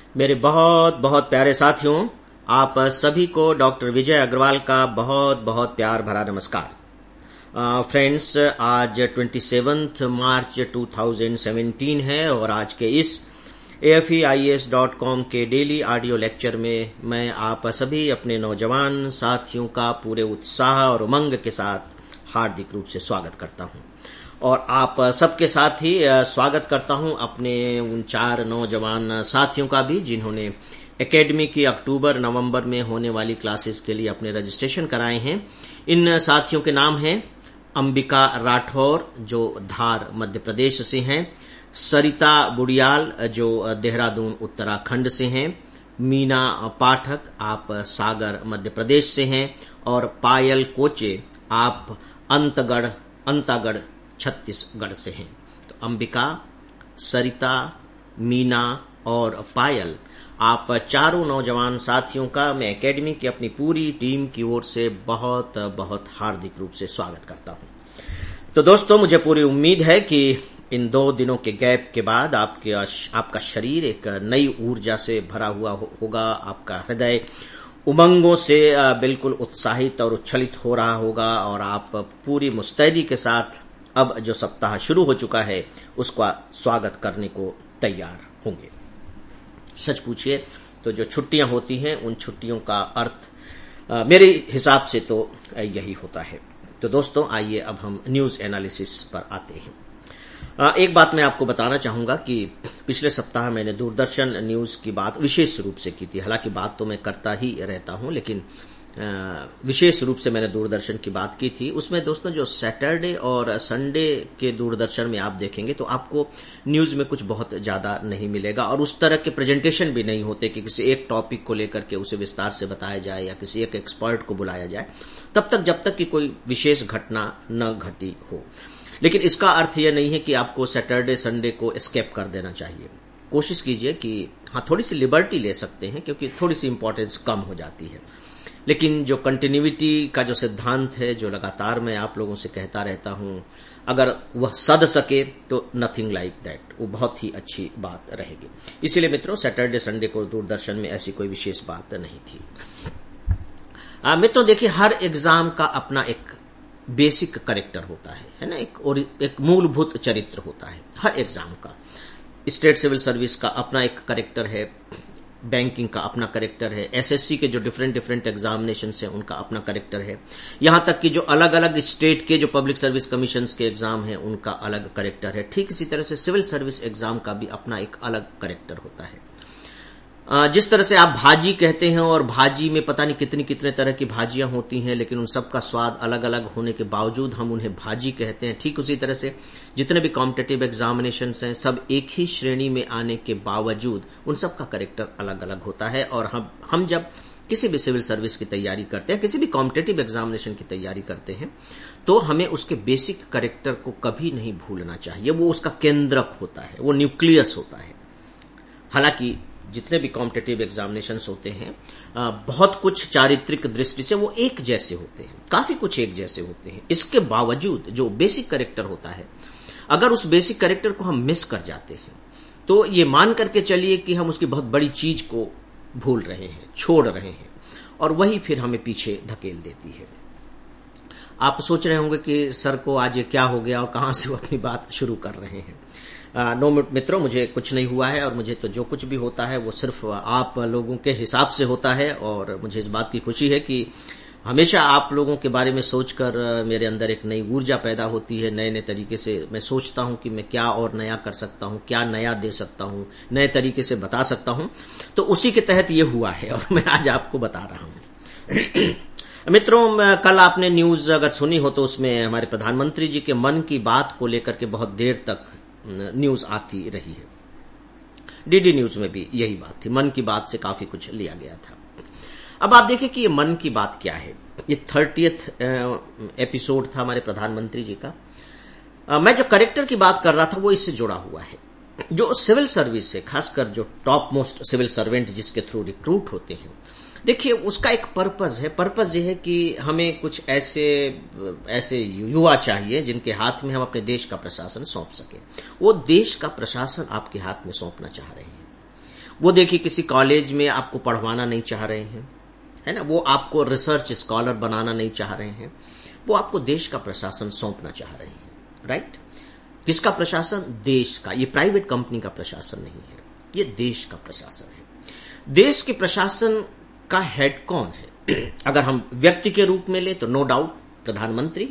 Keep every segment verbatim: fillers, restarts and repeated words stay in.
मेरे बहुत बहुत प्यारे साथियों, आप सभी को डॉक्टर विजय अग्रवाल का बहुत बहुत प्यार भरा नमस्कार। फ्रेंड्स, आज सत्ताईस मार्च दो हज़ार सत्रह है और आज के इस A F E I A S dot com के डेली ऑडियो लेक्चर में मैं आप सभी अपने नौजवान साथियों का पूरे उत्साह और उमंग के साथ हार्दिक रूप से स्वागत करता हूं और आप सबके साथ ही स्वागत करता हूं अपने उन चार नौजवान साथियों का भी जिन्होंने एकेडमी की अक्टूबर नवंबर में होने वाली क्लासेस के लिए अपने रजिस्ट्रेशन कराए हैं। इन साथियों के नाम हैं अंबिका राठौर जो धार मध्य प्रदेश से हैं, सरिता बुडियाल जो देहरादून उत्तराखंड से हैं, मीना पाठक आप सागर मध्य प्रदेश से हैं और पायल कोचे आप अंतगढ़ अंतागढ़ छत्तीसगढ़ से हैं। तो अंबिका, सरिता, मीना और पायल, आप चारों नौजवान साथियों का मैं एकेडमी की अपनी पूरी टीम की ओर से बहुत बहुत हार्दिक रूप से स्वागत करता हूं। तो दोस्तों, मुझे पूरी उम्मीद है कि इन दो दिनों के गैप के बाद आपके आपका शरीर एक नई ऊर्जा से भरा हुआ होगा, आपका हृदय उमंगों से बिल्कुल उत्साहित और उच्छलित हो रहा होगा और आप पूरी मुस्तैदी के साथ अब जो सप्ताह शुरू हो चुका है उसका स्वागत करने को तैयार होंगे। सच पूछिए तो जो छुट्टियां होती हैं उन छुट्टियों का अर्थ आ, मेरे हिसाब से तो यही होता है। तो दोस्तों, आइए अब हम न्यूज एनालिसिस पर आते हैं। आ, एक बात मैं आपको बताना चाहूंगा कि पिछले सप्ताह मैंने दूरदर्शन न्यूज की बात विशेष रूप से की थी। हालांकि बात तो मैं करता ही रहता हूं, लेकिन विशेष रूप से मैंने दूरदर्शन की बात की थी। उसमें दोस्तों जो सैटरडे और संडे के दूरदर्शन में आप देखेंगे तो आपको न्यूज में कुछ बहुत ज्यादा नहीं मिलेगा और उस तरह के प्रेजेंटेशन भी नहीं होते कि किसी एक टॉपिक को लेकर के उसे विस्तार से बताया जाए या किसी एक एक्सपर्ट को बुलाया जाए, तब तक जब तक कि कोई विशेष घटना न घटी हो। लेकिन इसका अर्थ यह नहीं है कि आपको सैटरडे संडे को एस्केप कर देना चाहिए। कोशिश कीजिए कि हाँ, थोड़ी सी लिबर्टी ले सकते हैं क्योंकि थोड़ी सी इंपॉर्टेंस कम हो जाती है, लेकिन जो कंटिन्यूटी का जो सिद्धांत है, जो लगातार मैं आप लोगों से कहता रहता हूं, अगर वह सद सके तो नथिंग लाइक दैट, वो बहुत ही अच्छी बात रहेगी। इसीलिए मित्रों, सैटरडे संडे को दूरदर्शन में ऐसी कोई विशेष बात नहीं थी। आ, मित्रों देखिए, हर एग्जाम का अपना एक बेसिक कैरेक्टर होता है, है ना, एक और एक मूलभूत चरित्र होता है हर एग्जाम का। स्टेट सिविल सर्विस का अपना एक कैरेक्टर है, बैंकिंग का अपना कैरेक्टर है, एसएससी के जो डिफरेंट डिफरेंट एग्जामिनेशन है उनका अपना कैरेक्टर है, यहां तक कि जो अलग अलग स्टेट के जो पब्लिक सर्विस कमीशंस के एग्जाम हैं उनका अलग कैरेक्टर है। ठीक इसी तरह से सिविल सर्विस एग्जाम का भी अपना एक अलग कैरेक्टर होता है। जिस तरह से आप भाजी कहते हैं और भाजी में पता नहीं कितनी कितने तरह की भाजियां होती हैं, लेकिन उन सबका स्वाद अलग अलग होने के बावजूद हम उन्हें भाजी कहते हैं, ठीक उसी तरह से जितने भी कॉम्पिटिटिव एग्जामिनेशंस हैं सब एक ही श्रेणी में आने के बावजूद उन सबका कैरेक्टर अलग अलग होता है। और हम हम जब किसी भी सिविल सर्विस की तैयारी करते हैं, किसी भी कॉम्पिटिटिव एग्जामिनेशन की तैयारी करते हैं, तो हमें उसके बेसिक कैरेक्टर को कभी नहीं भूलना चाहिए। वो उसका केंद्रक होता है, वो न्यूक्लियस होता है। हालांकि जितने भी कॉम्पिटिटिव एग्जामिनेशंस होते हैं, बहुत कुछ चारित्रिक दृष्टि से वो एक जैसे होते हैं, काफी कुछ एक जैसे होते हैं। इसके बावजूद जो बेसिक कैरेक्टर होता है, अगर उस बेसिक कैरेक्टर को हम मिस कर जाते हैं तो ये मान करके चलिए कि हम उसकी बहुत बड़ी चीज को भूल रहे हैं, छोड़ रहे हैं, और वही फिर हमें पीछे धकेल देती है। आप सोच रहे होंगे कि सर को आज ये क्या हो गया और कहां से वो अपनी बात शुरू कर रहे हैं। आ, नो मित्रों, मुझे कुछ नहीं हुआ है और मुझे तो जो कुछ भी होता है वो सिर्फ आप लोगों के हिसाब से होता है। और मुझे इस बात की खुशी है कि हमेशा आप लोगों के बारे में सोचकर मेरे अंदर एक नई ऊर्जा पैदा होती है। नए नए तरीके से मैं सोचता हूं कि मैं क्या और नया कर सकता हूं, क्या नया दे सकता हूं, नए तरीके से बता सकता हूं। तो उसी के तहत ये हुआ है और मैं आज आपको बता रहा हूं। मित्रों, कल आपने न्यूज अगर सुनी हो तो उसमें हमारे प्रधानमंत्री जी के मन की बात को लेकर के बहुत देर तक न्यूज आती रही है। डीडी न्यूज में भी यही बात थी, मन की बात से काफी कुछ लिया गया था। अब आप देखिए कि ये मन की बात क्या है। ये थर्टियथ एपिसोड था हमारे प्रधानमंत्री जी का। आ, मैं जो कैरेक्टर की बात कर रहा था वो इससे जुड़ा हुआ है। जो सिविल सर्विस से, खासकर जो टॉप मोस्ट सिविल सर्वेंट जिसके थ्रू रिक्रूट होते हैं, देखिए उसका एक पर्पज है। पर्पज ये है कि हमें कुछ ऐसे ऐसे युवा चाहिए जिनके हाथ में हम अपने देश का प्रशासन सौंप सके। वो देश का प्रशासन आपके हाथ में सौंपना चाह रहे हैं। वो देखिए किसी कॉलेज में आपको पढ़वाना नहीं चाह रहे हैं, है ना, वो आपको रिसर्च स्कॉलर बनाना नहीं चाह रहे हैं, वो आपको देश का प्रशासन सौंपना चाह रहे हैं, राइट। किसका प्रशासन? देश का। ये प्राइवेट कंपनी का प्रशासन नहीं है, ये देश का प्रशासन है। देश के प्रशासन का हेड कौन है? अगर हम व्यक्ति के रूप में ले तो नो डाउट प्रधानमंत्री,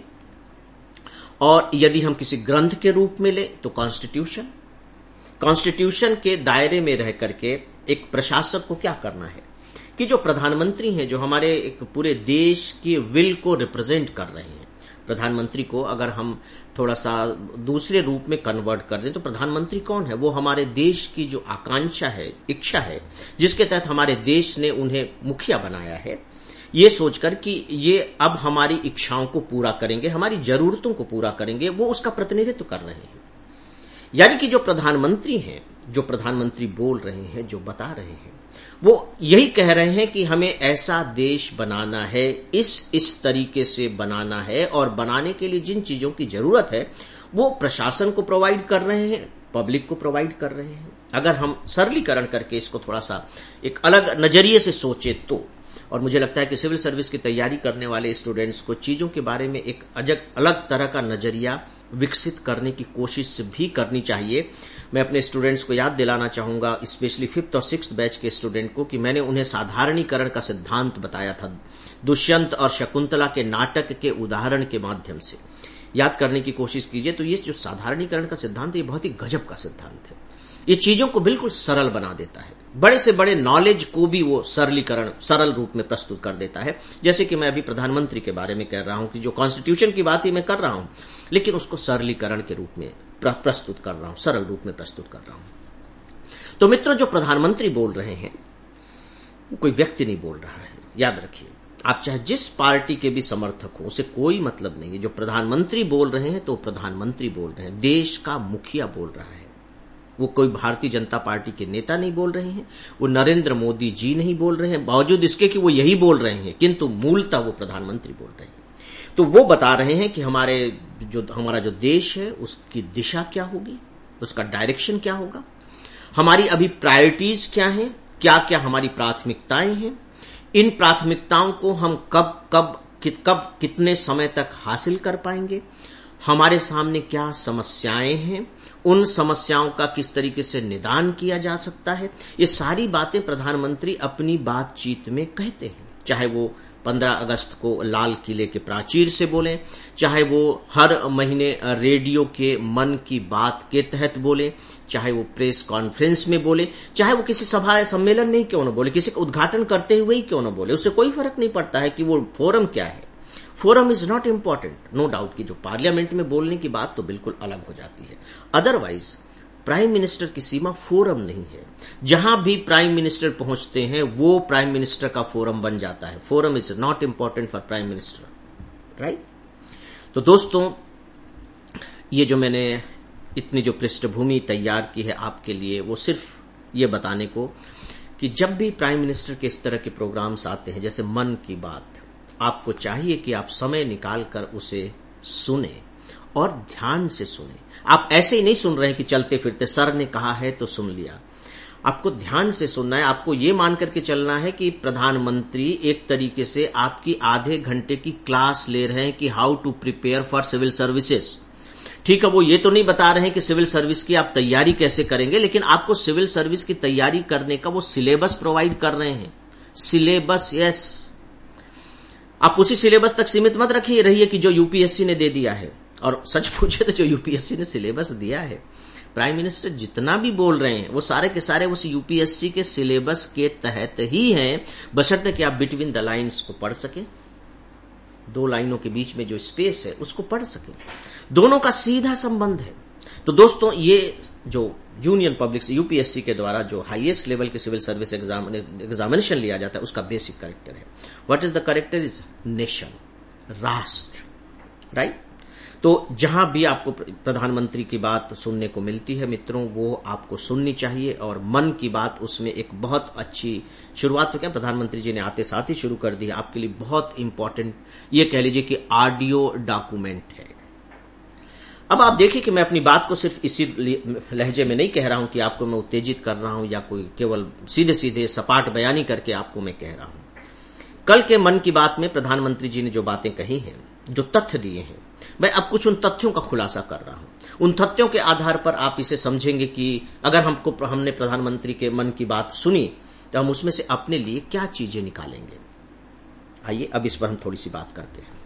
और यदि हम किसी ग्रंथ के रूप में ले तो कॉन्स्टिट्यूशन। कॉन्स्टिट्यूशन के दायरे में रह करके एक प्रशासक को क्या करना है कि जो प्रधानमंत्री हैं, जो हमारे एक पूरे देश के विल को रिप्रेजेंट कर रहे हैं, प्रधानमंत्री को अगर हम थोड़ा सा दूसरे रूप में कन्वर्ट कर दें तो प्रधानमंत्री कौन है? वो हमारे देश की जो आकांक्षा है, इच्छा है, जिसके तहत हमारे देश ने उन्हें मुखिया बनाया है, ये सोचकर कि ये अब हमारी इच्छाओं को पूरा करेंगे, हमारी जरूरतों को पूरा करेंगे, वो उसका प्रतिनिधित्व कर रहे हैं। यानी कि जो प्रधानमंत्री हैं, जो प्रधानमंत्री बोल रहे हैं, जो बता रहे हैं, वो यही कह रहे हैं कि हमें ऐसा देश बनाना है, इस इस तरीके से बनाना है, और बनाने के लिए जिन चीजों की जरूरत है वो प्रशासन को प्रोवाइड कर रहे हैं, पब्लिक को प्रोवाइड कर रहे हैं। अगर हम सरलीकरण करके इसको थोड़ा सा एक अलग नजरिए से सोचे तो, और मुझे लगता है कि सिविल सर्विस की तैयारी करने वाले स्टूडेंट्स को चीजों के बारे में एक अलग तरह का नजरिया विकसित करने की कोशिश भी करनी चाहिए। मैं अपने स्टूडेंट्स को याद दिलाना चाहूंगा, स्पेशली फिफ्थ और सिक्स्थ बैच के स्टूडेंट को, कि मैंने उन्हें साधारणीकरण का सिद्धांत बताया था दुष्यंत और शकुंतला के नाटक के उदाहरण के माध्यम से। याद करने की कोशिश कीजिए तो ये जो साधारणीकरण का सिद्धांत है, ये बहुत ही गजब का सिद्धांत है। ये चीजों को बिल्कुल सरल बना देता है, बड़े से बड़े नॉलेज को भी वो सरलीकरण सरल रूप में प्रस्तुत कर देता है। जैसे कि मैं अभी प्रधानमंत्री के बारे में कह रहा हूं कि जो कॉन्स्टिट्यूशन की बात ही मैं कर रहा हूं, लेकिन उसको सरलीकरण के रूप में प्रस्तुत कर रहा हूं, सरल रूप में प्रस्तुत कर रहा हूं। तो मित्रों, जो प्रधानमंत्री बोल रहे हैं वो कोई व्यक्ति नहीं बोल रहा है। याद रखिए, आप चाहे जिस पार्टी के भी समर्थक हो, उसे कोई मतलब नहीं है। जो प्रधानमंत्री बोल रहे हैं तो प्रधानमंत्री बोल रहे हैं, देश का मुखिया बोल रहा है। वो कोई भारतीय जनता पार्टी के नेता नहीं बोल रहे हैं, वो नरेंद्र मोदी जी नहीं बोल रहे हैं, बावजूद इसके कि वो यही बोल रहे हैं, किंतु मूलतः वो प्रधानमंत्री बोल रहे हैं। तो वो बता रहे हैं कि हमारे जो हमारा जो देश है उसकी दिशा क्या होगी, उसका डायरेक्शन क्या होगा, हमारी अभी प्रायोरिटीज क्या हैं, क्या क्या हमारी प्राथमिकताएं हैं, इन प्राथमिकताओं को हम कब कब कित, कब कितने समय तक हासिल कर पाएंगे, हमारे सामने क्या समस्याएं हैं, उन समस्याओं का किस तरीके से निदान किया जा सकता है। ये सारी बातें प्रधानमंत्री अपनी बातचीत में कहते हैं, चाहे वो पंद्रह अगस्त को लाल किले के प्राचीर से बोलें, चाहे वो हर महीने रेडियो के मन की बात के तहत बोले, चाहे वो प्रेस कॉन्फ्रेंस में बोले, चाहे वो किसी सभा सम्मेलन में ही क्यों न बोले, किसी का उद्घाटन करते हुए ही क्यों न बोले, उससे कोई फर्क नहीं पड़ता है कि वो फोरम क्या है। Forum is not important, no doubt कि जो पार्लियामेंट में बोलने की बात तो बिल्कुल अलग हो जाती है। अदरवाइज प्राइम मिनिस्टर की सीमा फोरम नहीं है। जहां भी प्राइम मिनिस्टर पहुंचते हैं वो प्राइम मिनिस्टर का फोरम बन जाता है। Forum is not important for prime minister, right. तो दोस्तों, ये जो मैंने इतनी जो पृष्ठभूमि तैयार की है आपके लिए, वो सिर्फ ये बताने को कि जब भी प्राइम मिनिस्टर के इस तरह के प्रोग्राम्स आते हैं, जैसे मन की बात, आपको चाहिए कि आप समय निकाल कर उसे सुने और ध्यान से सुने। आप ऐसे ही नहीं सुन रहे हैं कि चलते फिरते सर ने कहा है तो सुन लिया। आपको ध्यान से सुनना है, आपको ये मान करके चलना है कि प्रधानमंत्री एक तरीके से आपकी आधे घंटे की क्लास ले रहे हैं कि how to prepare for civil services. ठीक है, वो ये तो नहीं बता रहे हैं कि सिविल सर्विस की आप तैयारी कैसे करेंगे, लेकिन आपको सिविल सर्विस की तैयारी करने का वो सिलेबस प्रोवाइड कर रहे हैं। सिलेबस, यस, आप उसी सिलेबस तक सीमित मत रखिए रहिए कि जो यूपीएससी ने दे दिया है। और सच पूछे तो जो यूपीएससी ने सिलेबस दिया है, प्राइम मिनिस्टर जितना भी बोल रहे हैं वो सारे के सारे उस यूपीएससी के सिलेबस के तहत ही हैं, बशर्ते कि आप बिटवीन द लाइन्स को पढ़ सकें, दो लाइनों के बीच में जो स्पेस है उसको पढ़ सकें। दोनों का सीधा संबंध है। तो दोस्तों, ये जो यूनियन पब्लिक यूपीएससी के द्वारा जो हाईएस्ट लेवल के सिविल सर्विस एग्जाम एग्जामिनेशन लिया जाता है, उसका बेसिक कैरेक्टर है। What is the character? Is nation, राष्ट्र, राइट। तो जहां भी आपको प्रधानमंत्री की बात सुनने को मिलती है मित्रों, वो आपको सुननी चाहिए। और मन की बात उसमें एक बहुत अच्छी शुरुआत तो क्या प्रधानमंत्री जी ने आते साथ ही शुरू कर दी है, आपके लिए बहुत इंपॉर्टेंट ये कह लीजिए कि ऑडियो डॉक्यूमेंट है। अब आप देखिए कि मैं अपनी बात को सिर्फ इसी लहजे में नहीं कह रहा हूं कि आपको मैं उत्तेजित कर रहा हूं या कोई केवल सीधे सीधे सपाट बयानी करके आपको मैं कह रहा हूं। कल के मन की बात में प्रधानमंत्री जी ने जो बातें कही हैं, जो तथ्य दिए हैं, मैं अब कुछ उन तथ्यों का खुलासा कर रहा हूं। उन तथ्यों के आधार पर आप इसे समझेंगे कि अगर हमको हमने प्रधानमंत्री के मन की बात सुनी तो हम उसमें से अपने लिए क्या चीजें निकालेंगे। आइए अब इस पर हम थोड़ी सी बात करते हैं।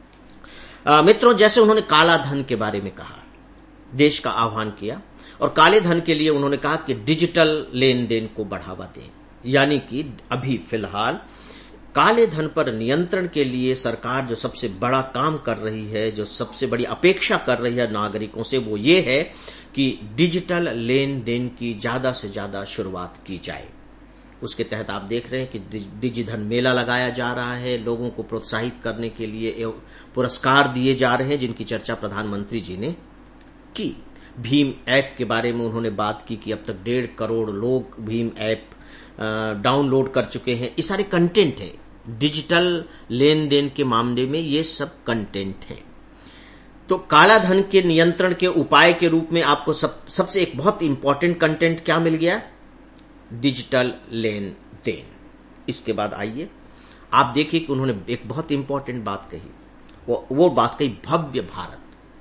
आ, मित्रों, जैसे उन्होंने काला धन के बारे में कहा, देश का आह्वान किया, और काले धन के लिए उन्होंने कहा कि डिजिटल लेन देन को बढ़ावा दें, यानी कि अभी फिलहाल काले धन पर नियंत्रण के लिए सरकार जो सबसे बड़ा काम कर रही है, जो सबसे बड़ी अपेक्षा कर रही है नागरिकों से, वो ये है कि डिजिटल लेन देन की ज्यादा से ज्यादा शुरुआत की जाए। उसके तहत आप देख रहे हैं कि डिजिधन मेला लगाया जा रहा है, लोगों को प्रोत्साहित करने के लिए पुरस्कार दिए जा रहे हैं, जिनकी चर्चा प्रधानमंत्री जी ने की। भीम ऐप के बारे में उन्होंने बात की कि अब तक डेढ़ करोड़ लोग भीम ऐप डाउनलोड कर चुके हैं। ये सारे कंटेंट है, डिजिटल लेन देन के मामले में ये सब कंटेंट है। तो काला धन के नियंत्रण के उपाय के रूप में आपको सब सबसे एक बहुत इंपॉर्टेंट कंटेंट क्या मिल गया? डिजिटल लेन देन। इसके बाद आइए आप देखिए कि उन्होंने एक बहुत इंपॉर्टेंट बात कही, वो वो बात कही भव्य भारत।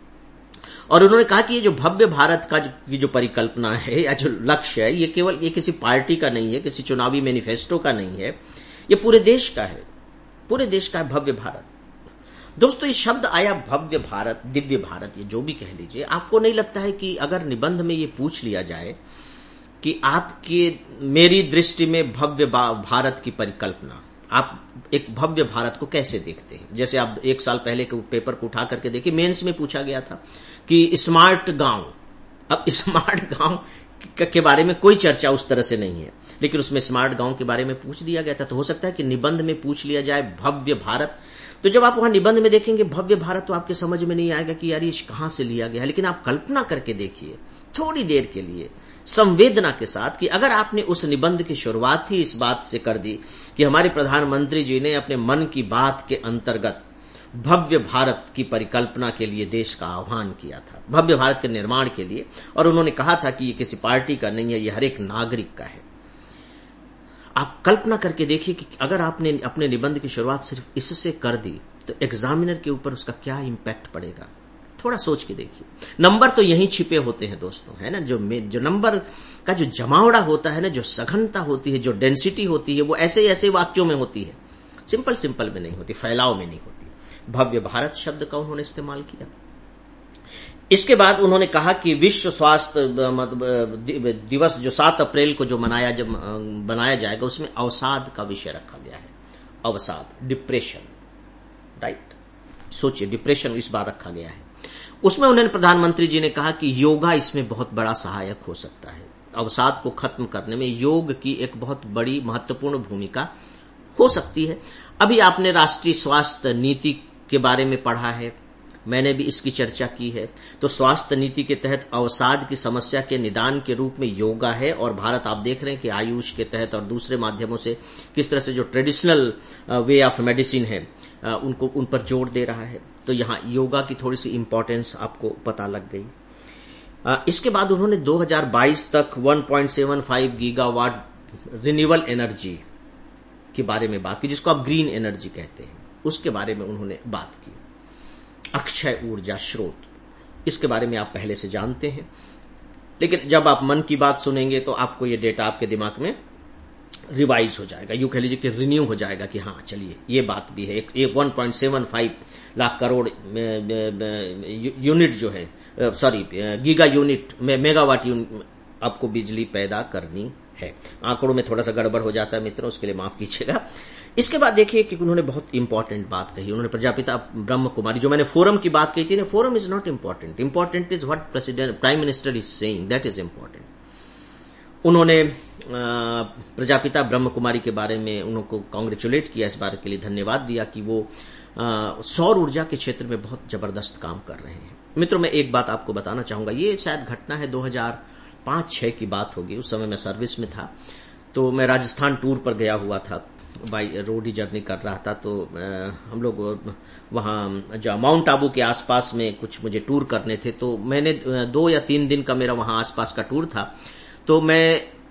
और उन्होंने कहा कि ये जो भव्य भारत का जो, जो परिकल्पना है या जो लक्ष्य है, ये केवल ये किसी पार्टी का नहीं है, किसी चुनावी मैनिफेस्टो का नहीं है, ये पूरे देश का है, पूरे देश का है भव्य भारत। दोस्तों, ये शब्द आया भव्य भारत, दिव्य भारत, ये जो भी कह लीजिए, आपको नहीं लगता है कि अगर निबंध में ये पूछ लिया जाए कि आपके मेरी दृष्टि में भव्य भारत की परिकल्पना, आप एक भव्य भारत को कैसे देखते हैं? जैसे आप एक साल पहले के पेपर को उठा करके देखिए, मेंस में पूछा गया था कि स्मार्ट गांव। अब स्मार्ट गांव के बारे में कोई चर्चा उस तरह से नहीं है, लेकिन उसमें स्मार्ट गांव के बारे में पूछ दिया गया था। तो हो सकता है कि निबंध में पूछ लिया जाए भव्य भारत। तो जब आप वहां निबंध में देखेंगे भव्य भारत, तो आपके समझ में नहीं आएगा कि यार ये कहां से लिया गया है। लेकिन आप कल्पना करके देखिए थोड़ी देर के लिए संवेदना के साथ कि अगर आपने उस निबंध की शुरुआत ही इस बात से कर दी कि हमारे प्रधानमंत्री जी ने अपने मन की बात के अंतर्गत भव्य भारत की परिकल्पना के लिए देश का आह्वान किया था, भव्य भारत के निर्माण के लिए, और उन्होंने कहा था कि ये किसी पार्टी का नहीं है, ये हर एक नागरिक का है। आप कल्पना करके देखिए कि अगर आपने अपने निबंध की शुरुआत सिर्फ इससे कर दी तो एग्जामिनर के ऊपर उसका क्या इंपैक्ट पड़ेगा। थोड़ा सोच के देखिए। नंबर तो यहीं छिपे होते हैं दोस्तों, है ना। जो जो नंबर का जो जमावड़ा होता है ना, जो सघनता होती है, जो डेंसिटी होती है, वो ऐसे ऐसे वाक्यों में होती है, सिंपल सिंपल में नहीं होती, फैलाव में नहीं होती। भव्य भारत शब्द का उन्होंने इस्तेमाल किया। इसके बाद उन्होंने कहा कि विश्व स्वास्थ्य दिवस जो सात अप्रैल को जो मनाया जब बनाया जाएगा, उसमें अवसाद का विषय रखा गया है। अवसाद, डिप्रेशन, राइट। सोचिए, डिप्रेशन इस बार रखा गया है। उसमें उन्होंने प्रधानमंत्री जी ने कहा कि योगा इसमें बहुत बड़ा सहायक हो सकता है। अवसाद को खत्म करने में योग की एक बहुत बड़ी महत्वपूर्ण भूमिका हो सकती है। अभी आपने राष्ट्रीय स्वास्थ्य नीति के बारे में पढ़ा है, मैंने भी इसकी चर्चा की है। तो स्वास्थ्य नीति के तहत अवसाद की समस्या के निदान के रूप में योगा है, और भारत आप देख रहे हैं कि आयुष के तहत और दूसरे माध्यमों से किस तरह से जो ट्रेडिशनल वे ऑफ मेडिसिन है उनको उन पर जोर दे रहा है। तो यहाँ योगा की थोड़ी सी इंपॉर्टेंस आपको पता लग गई। इसके बाद उन्होंने दो हज़ार बाईस तक एक पॉइंट सात पाँच गीगावाट रिन्यूएबल एनर्जी के बारे में बात की, जिसको आप ग्रीन एनर्जी कहते हैं, उसके बारे में उन्होंने बात की। अक्षय ऊर्जा स्रोत, इसके बारे में आप पहले से जानते हैं, लेकिन जब आप मन की बात सुनेंगे तो आपको ये डेटा आपके दिमाग में रिवाइज हो जाएगा, यूं कह लीजिए कि रिन्यू हो जाएगा कि हाँ चलिए ये बात भी है। एक एक one point seven five lakh crore unit जो है, सॉरी गीगा यूनिट में मेगावाट यूनिट आपको बिजली पैदा करनी है। आंकड़ों में थोड़ा सा गड़बड़ हो जाता है मित्रों, उसके लिए माफ कीजिएगा। इसके बाद देखिए कि उन्होंने बहुत इंपॉर्टेंट बात कही। उन्होंने प्रजापिता ब्रह्म कुमारी, जो मैंने फोरम की बात कही थी ना, forum is not important, important is what president prime minister is saying, that is important. उन्होंने प्रजापिता ब्रह्म कुमारी के बारे में उनको कांग्रेचुलेट किया, इस बार के लिए धन्यवाद दिया कि वो सौर ऊर्जा के क्षेत्र में बहुत जबरदस्त काम कर रहे हैं। मित्रों, मैं एक बात आपको बताना चाहूंगा, ये शायद घटना है दो हज़ार पाँच छह की बात होगी। उस समय मैं सर्विस में था, तो मैं राजस्थान टूर पर गया हुआ था बाई रोड ही जर्नी कर रहा था, तो हम लोग वहाँ जो माउंट आबू के आसपास में कुछ मुझे टूर करने थे, तो मैंने दो या तीन दिन का मेरा वहाँ आसपास का टूर था। तो मैं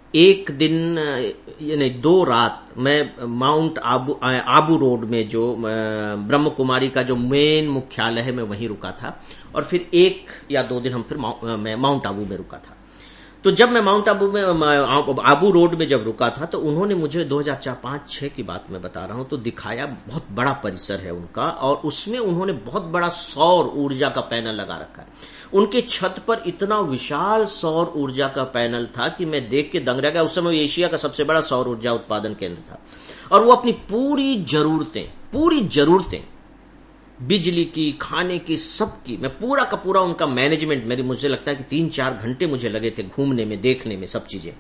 एक दिन यानी दो रात मैं माउंट आबू आबू रोड में जो ब्रह्म कुमारी का जो मेन मुख्यालय है मैं वहीं रुका था, और फिर एक या दो दिन हम फिर मैं माउंट आबू में रुका था। तो जब मैं माउंट आबू में आबू रोड में जब रुका था तो उन्होंने मुझे दो हज़ार पाँच छह की बात मैं बता रहा हूं, तो दिखाया बहुत बड़ा परिसर है उनका, और उसमें उन्होंने बहुत बड़ा सौर ऊर्जा का पैनल लगा रखा है। उनके छत पर इतना विशाल सौर ऊर्जा का पैनल था कि मैं देख के दंग रह गया। उस समय एशिया का सबसे बड़ा सौर ऊर्जा उत्पादन केंद्र था, और वो अपनी पूरी जरूरतें पूरी जरूरतें बिजली की, खाने की, सबकी, मैं पूरा का पूरा उनका मैनेजमेंट, मेरी मुझे लगता है कि तीन चार घंटे मुझे लगे थे घूमने में, देखने में, सब चीजें।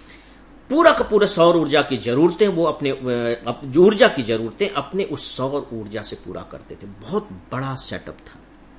पूरा का पूरा सौर ऊर्जा की जरूरतें वो अपने अप, ऊर्जा की जरूरतें अपने उस सौर ऊर्जा से पूरा करते थे। बहुत बड़ा सेटअप था।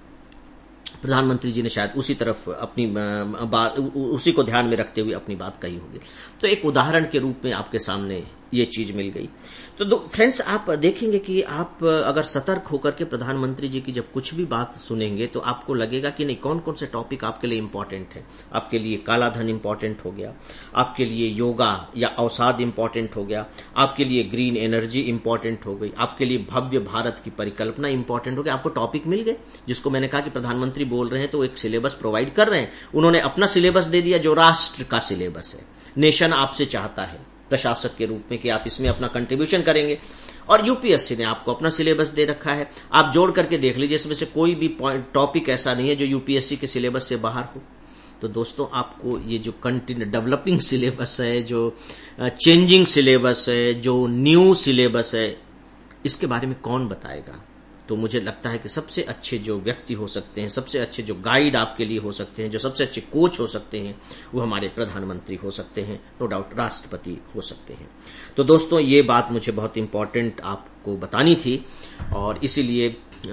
प्रधानमंत्री जी ने शायद उसी तरफ अपनी बात, उसी को ध्यान में रखते हुए अपनी बात कही होगी। तो एक उदाहरण के रूप में आपके सामने ये चीज मिल गई। तो फ्रेंड्स, आप देखेंगे कि आप अगर सतर्क होकर के प्रधानमंत्री जी की जब कुछ भी बात सुनेंगे तो आपको लगेगा कि नहीं, कौन कौन से टॉपिक आपके लिए इंपॉर्टेंट है। आपके लिए काला धन इंपॉर्टेंट हो गया, आपके लिए योगा या अवसाद इंपॉर्टेंट हो गया, आपके लिए ग्रीन एनर्जी इंपॉर्टेंट हो गई, आपके लिए भव्य भारत की परिकल्पना इंपॉर्टेंट हो गई। आपको टॉपिक मिल गए, जिसको मैंने कहा कि प्रधानमंत्री बोल रहे हैं तो एक सिलेबस प्रोवाइड कर रहे हैं। उन्होंने अपना सिलेबस दे दिया जो राष्ट्र का सिलेबस है। नेशन आपसे चाहता है प्रशासक के रूप में कि आप इसमें अपना कंट्रीब्यूशन करेंगे, और यूपीएससी ने आपको अपना सिलेबस दे रखा है। आप जोड़ करके देख लीजिए, इसमें से कोई भी टॉपिक ऐसा नहीं है जो यूपीएससी के सिलेबस से बाहर हो। तो दोस्तों, आपको ये जो कंटिन्यू डेवलपिंग सिलेबस है, जो चेंजिंग सिलेबस है, जो न्यू सिलेबस है, इसके बारे में कौन बताएगा। तो मुझे लगता है कि सबसे अच्छे जो व्यक्ति हो सकते हैं, सबसे अच्छे जो गाइड आपके लिए हो सकते हैं, जो सबसे अच्छे कोच हो सकते हैं, वो हमारे प्रधानमंत्री हो सकते हैं, नो डाउट राष्ट्रपति हो सकते हैं। तो दोस्तों, ये बात मुझे बहुत इंपॉर्टेंट आपको बतानी थी, और इसीलिए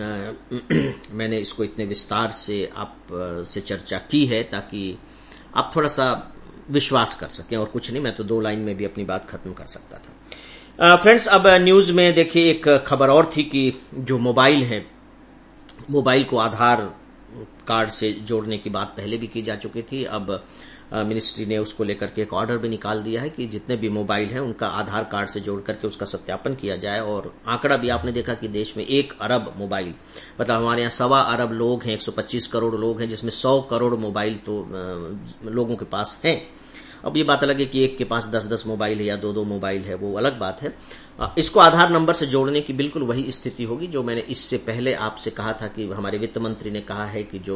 मैंने इसको इतने विस्तार से आप से चर्चा की है, ताकि आप थोड़ा सा विश्वास कर सकें, और कुछ नहीं। मैं तो दो लाइन में भी अपनी बात खत्म कर सकता था। फ्रेंड्स, अब न्यूज में देखिए एक खबर और थी कि जो मोबाइल है, मोबाइल को आधार कार्ड से जोड़ने की बात पहले भी की जा चुकी थी। अब मिनिस्ट्री ने उसको लेकर के एक ऑर्डर भी निकाल दिया है कि जितने भी मोबाइल हैं उनका आधार कार्ड से जोड़ करके उसका सत्यापन किया जाए। और आंकड़ा भी आपने देखा कि देश में एक अरब मोबाइल, मतलब हमारे यहाँ सवा अरब लोग हैं, एक सौ पच्चीस करोड़ लोग हैं, जिसमें सौ करोड़ मोबाइल तो लोगों के पास हैं। अब ये बात अलग है कि एक के पास दस दस मोबाइल है या दो दो मोबाइल है, वो अलग बात है। इसको आधार नंबर से जोड़ने की बिल्कुल वही स्थिति होगी जो मैंने इससे पहले आपसे कहा था कि हमारे वित्त मंत्री ने कहा है कि जो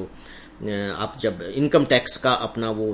आप जब इनकम टैक्स का अपना वो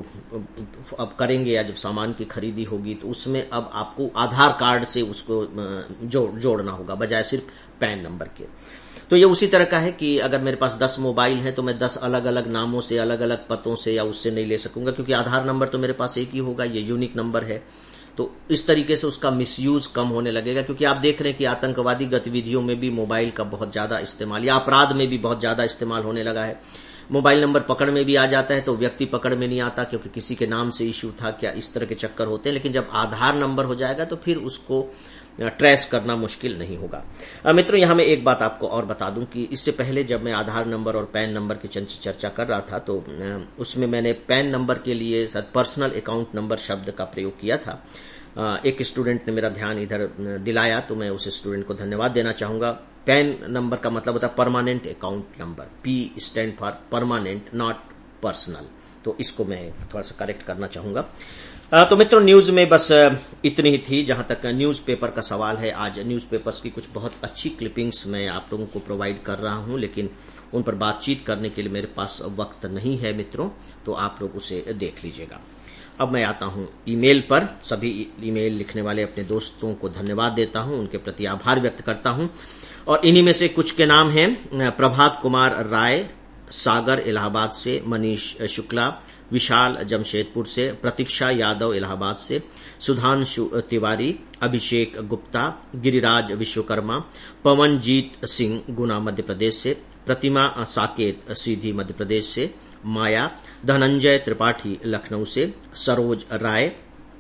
अब करेंगे या जब सामान की खरीदी होगी तो उसमें अब आपको आधार कार्ड से उसको जोड़ जोड़ना होगा बजाय सिर्फ पैन नंबर के। तो ये उसी तरह का है कि अगर मेरे पास दस मोबाइल हैं तो मैं दस अलग अलग नामों से, अलग अलग पतों से या उससे नहीं ले सकूंगा, क्योंकि आधार नंबर तो मेरे पास एक ही होगा, ये यूनिक नंबर है। तो इस तरीके से उसका मिसयूज कम होने लगेगा, क्योंकि आप देख रहे हैं कि आतंकवादी गतिविधियों में भी मोबाइल का बहुत ज्यादा इस्तेमाल या अपराध में भी बहुत ज्यादा इस्तेमाल होने लगा है। मोबाइल नंबर पकड़ में भी आ जाता है तो व्यक्ति पकड़ में नहीं आता, क्योंकि किसी के नाम से इश्यू था क्या, इस तरह के चक्कर होते हैं। लेकिन जब आधार नंबर हो जाएगा तो फिर उसको ट्रेस करना मुश्किल नहीं होगा। मित्रों, यहां मैं एक बात आपको और बता दूं कि इससे पहले जब मैं आधार नंबर और पैन नंबर की चर्चा कर रहा था तो उसमें मैंने पैन नंबर के लिए पर्सनल अकाउंट नंबर शब्द का प्रयोग किया था। एक स्टूडेंट ने मेरा ध्यान इधर दिलाया तो मैं उस स्टूडेंट को धन्यवाद देना चाहूंगा। पैन नंबर का मतलब होता है permanent account number, P stand for permanent, not personal. तो इसको मैं थोड़ा सा करेक्ट करना चाहूंगा। तो मित्रों, न्यूज में बस इतनी ही थी। जहां तक न्यूज़पेपर का सवाल है, आज न्यूज़पेपर्स की कुछ बहुत अच्छी क्लिपिंग्स मैं आप लोगों को प्रोवाइड कर रहा हूं, लेकिन उन पर बातचीत करने के लिए मेरे पास वक्त नहीं है मित्रों, तो आप लोग उसे देख लीजिएगा। अब मैं आता हूं ईमेल पर। सभी ईमेल लिखने वाले अपने दोस्तों को धन्यवाद देता हूं, उनके प्रति आभार व्यक्त करता हूं। और इन्हीं में से कुछ के नाम हैं प्रभात कुमार राय, सागर इलाहाबाद से, मनीष शुक्ला, विशाल जमशेदपुर से, प्रतीक्षा यादव इलाहाबाद से, सुधांशु तिवारी, अभिषेक गुप्ता, गिरिराज विश्वकर्मा, पवनजीत सिंह गुना मध्य प्रदेश से, प्रतिमा साकेत सीधी मध्य प्रदेश से, माया, धनंजय त्रिपाठी लखनऊ से, सरोज राय,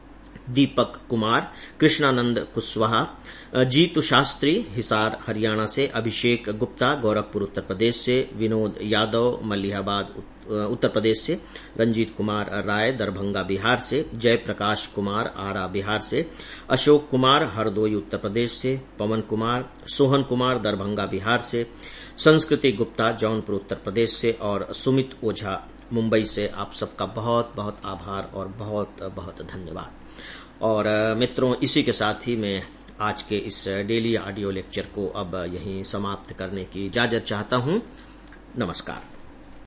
दीपक कुमार, कृष्णानंद कुशवाहा, जीतू शास्त्री हिसार हरियाणा से, अभिषेक गुप्ता गोरखपुर उत्तर प्रदेश से, विनोद यादव मलिहाबाद उत्तर प्रदेश से, रंजीत कुमार राय दरभंगा बिहार से, जयप्रकाश कुमार आरा बिहार से, अशोक कुमार हरदोई उत्तर प्रदेश से, पवन कुमार, सोहन कुमार दरभंगा बिहार से, संस्कृति गुप्ता जौनपुर उत्तर प्रदेश से और सुमित ओझा मुंबई से। आप सबका बहुत बहुत आभार और बहुत बहुत धन्यवाद। और मित्रों, इसी के साथ ही मैं आज के इस डेली ऑडियो लेक्चर को अब यहीं समाप्त करने की इजाजत चाहता हूं। नमस्कार।